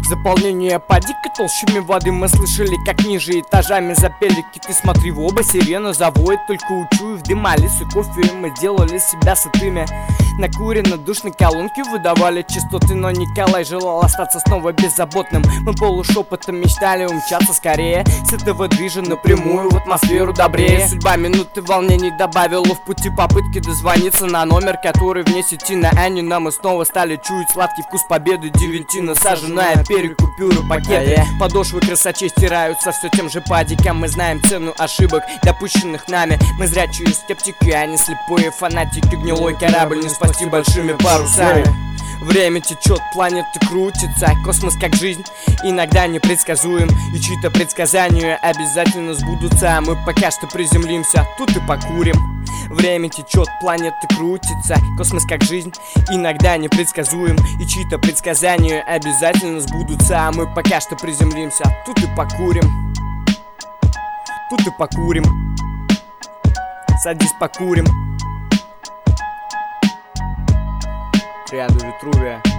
Заполнение падика толщами воды. Мы слышали, как ниже этажами запели киты. Смотри в оба, сирена заводит. Только учуяв дым, Алису кофе, мы делали себя сытыми. Накурено душной колонки выдавали частоты, но Николай желал остаться снова беззаботным. Мы полушепотом мечтали умчаться скорее с этого движа напрямую в атмосферу добрее. Судьба минуты волнений добавила в пути попытки дозвониться на номер, который вне сети. На Анина мы снова стали чуять сладкий вкус победы. Девятина, саженная перекупюры, пакеты. Подошвы красочей стираются все тем же падиком. Мы знаем цену ошибок, допущенных нами. Мы зрячие скептики, а не слепые фанатики. Гнилой корабль не спасти большими парусами. Время течет, планеты крутятся, космос как жизнь, иногда непредсказуем. И чьи-то предсказания обязательно сбудутся, а мы пока что приземлимся, тут и покурим. Время течет, планеты крутятся, космос как жизнь, иногда непредсказуем. И чьи-то предсказания обязательно сбудутся, а мы пока что приземлимся, тут и покурим. Тут и покурим. Садись, покурим. Ряду Витрувия.